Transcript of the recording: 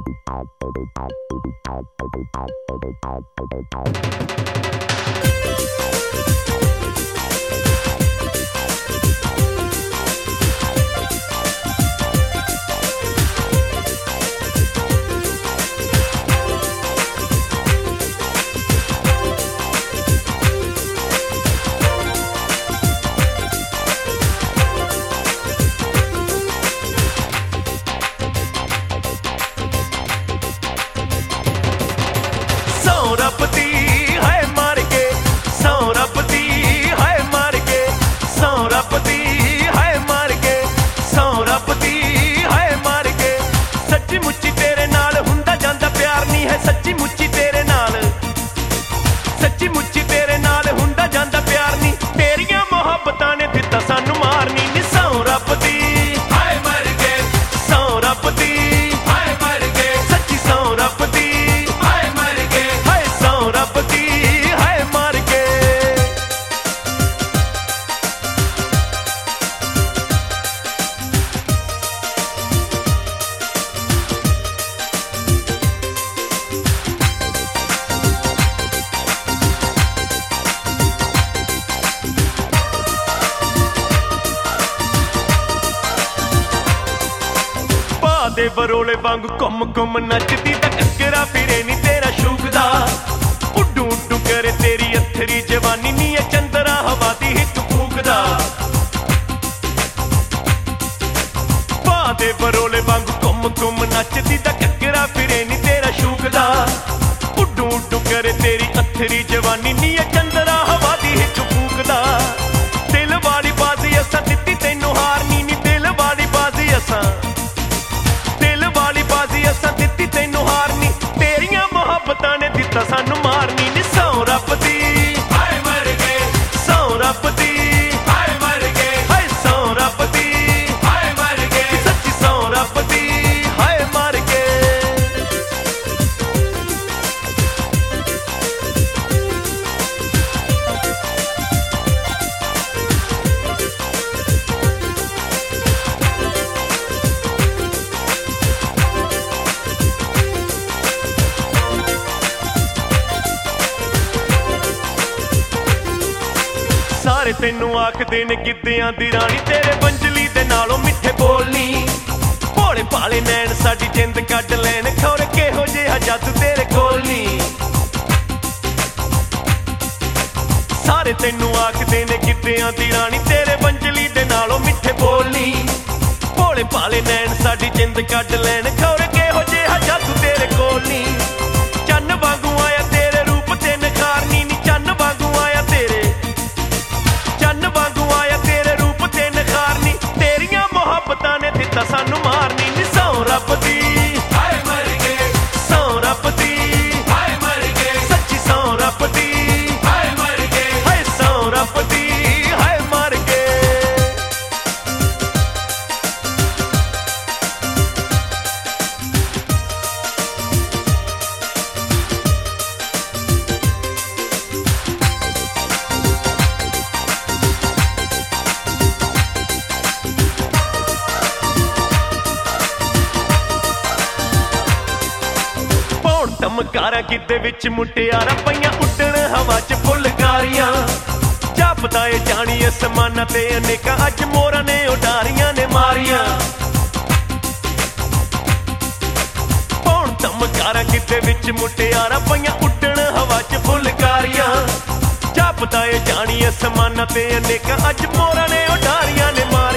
ਦੇ ਬਰੋਲੇ ਵਾਂਗ ਘੁੰਮ ਘੁੰਮ ਨੱਚਦੀ ਤਾਂ ਘੱਗਰਾ ਫਿਰੇ ਨੀ ਤੇਰਾ ਸ਼ੂਕਦਾ ਉੱਡੂ ਉੱਡੂ ਕਰੇ ਤੇਰੀ ਅਥਰੀ ਜਵਾਨੀ ਨੀ ਇਹ ਚੰਦਰਾ ਹਵਾ ਦੀ ਹਿੱਕ ਫੂਕਦਾ ਪਾ ਦੇ ਬਰੋਲੇ ਵਾਂਗ ਘੁੰਮ ਘੁੰਮ ਨੱਚਦੀ ਤਾਂ ਘੱਗਰਾ ਫਿਰੇ ਨੀ ਤੇਰਾ ਸ਼ੂਕਦਾ ਉੱਡੂ ਉੱਡੂ ਕਰੇ ਤੇਰੀ ਅਥਰੀ ਜਵਾਨੀ ਨੀ ਇਹ ਚੰਦਰਾ ਹਵਾ ਦੀ ਹਿੱਕ ਫੂਕਦਾ ਦਿਲ ਵਾਲੀ ਬਾਜ਼ੀ ਅਸਾਂ ਦਿੱਤੀ ਤੈਨੂੰ ਹਾਰਨੀ ਨੀ ਦਿਲ ਵਾਲੀ ਬਾਜ਼ੀ ਅਸਾਂ ਅਸਾਂ ਦਿੱਤੀ ਤੈਨੂੰ ਹਾਰਨੀ ਤੇਰੀਆਂ ਮੁਹੱਬਤਾਂ ਨੇ ਦਿੱਤਾ ਸਾਨੂੰ ਮਾਰਨੀ ਨੀ ਸੌ ਰੱਬ ਦੀ ਹਾਏ ਮਰ ਗਏ ਸੌ ਰੱਬ ਦੀ ਹਾਏ ਮਰ ਗਏ ਹਾਏ ਸੌ ਰੱਬ ਦੀ ਹਾਏ ਮਰ ਗਏ ਸੱਚੀ ਸੌ ਰੱਬ ਦੀ ਹਾਏ ਮਰ ਗਏ ਸਾਰੇ ਤੈਨੂੰ ਆਖਦੇ ਨੇ ਗਿੱਧਿਆਂ ਦੀ ਰਾਣੀ ਤੇਰੇ ਬੰਜਲੀ ਦੇ ਨਾਲੋਂ ਮਿੱਠੇ ਬੋਲਨੀ ਭੋਲੇ ਭਾਲੇ ਨੈਣ ਸਾਡੀ ਜਿੰਦ ਕੱਢ ਲੈਣ ਖੌਰੇ ਕਿਹੋ ਜਿਹਾ ਜਾਦੂ ਤੇਰੇ ਕੋਲ ਨੀ ਸਾਰੇ ਤੈਨੂੰ ਆਖਦੇ ਨੇ ਗਿੱਧਿਆਂ ਦੀ ਰਾਣੀ ਤੇਰੇ ਬੰਜਲੀ ਦੇ ਨਾਲੋਂ ਮਿੱਠੇ ਬੋਲਨੀ ਭੋਲੇ ਭਾਲੇ ਨੈਣ ਸਾਡੀ ਜਿੰਦ ਕੱਢ ਲੈਣ ਖੌਰੇ ਕਿਹੋ ਜਿਹਾ ਜਾਦੂ ਤੇਰੇ ਕੋਲ ਨੀ ਚੰਨ ਵਾਂਗੂ ਆਇਆ ਤੇਰੇ ਰੂਪ ਤੇ ਨਿਖਾਰਨੀ ਨੀ ਚੰਨ ਵਾਂਗੂ ਆਇਆ ਤੇਰੇ ਚੰਨ ਵਾਂਗੂ ਆਇਆ ਤੇਰੇ ਰੂਪ ਤੇ ਨਿਖਾਰਨੀ ਤੇਰੀਆਂ ਮੁਹੱਬਤਾਂ ਨੇ ਦਿੱਤਾ ਸਾਨੂੰ ਮਾਰਨੀ ਨੀ ਸੌ ਰੱਬ ਦੀ ਹਾਏ ਮਰ ਗਏ ਸੌ ਰੱਬ ਦੀ ਹਾਏ ਮਰ ਗਏ ਸੱਚੀ ਸੌ ਰੱਬ ਦੀ ਹਾਏ ਮਰ ਗਏ ਹਾਏ ਸੌ ਰੱਬ ਦੀ ਹਾਏ ਮਰ ਗਏ ਧਮਕਾਰਾਂ ਕਿਤੇ ਵਿੱਚ ਮੁਟਿਆਰਾਂ ਪਈਆਂ ਉੱਡਣ ਹਵਾ 'ਚ ਫੁਲਕਾਰੀਆਂ ਜਾਪਦਾ ਏ ਜਾਣੀ ਅਸਮਾਨਾਂ ਤੇ ਅਨੇਕਾਂ ਅੱਜ ਮੋਰਾਂ ਨੇ ਉਡਾਰੀਆਂ ਨੇ ਮਾਰੀਆਂ ਪੌਣ ਧਮਕਾਰਾਂ ਕਿਤੇ ਵਿੱਚ ਮੁਟਿਆਰਾਂ ਪਈਆਂ ਉੱਡਣ ਹਵਾ 'ਚ ਫੁਲਕਾਰੀਆਂ ਜਾਪਦਾ ਏ ਜਾਣੀ ਅਸਮਾਨਾਂ ਤੇ ਅਨੇਕਾਂ ਅੱਜ ਮੋਰਾਂ ਨੇ ਉਡਾਰੀਆਂ ਨੇ ਮਾਰੀਆਂ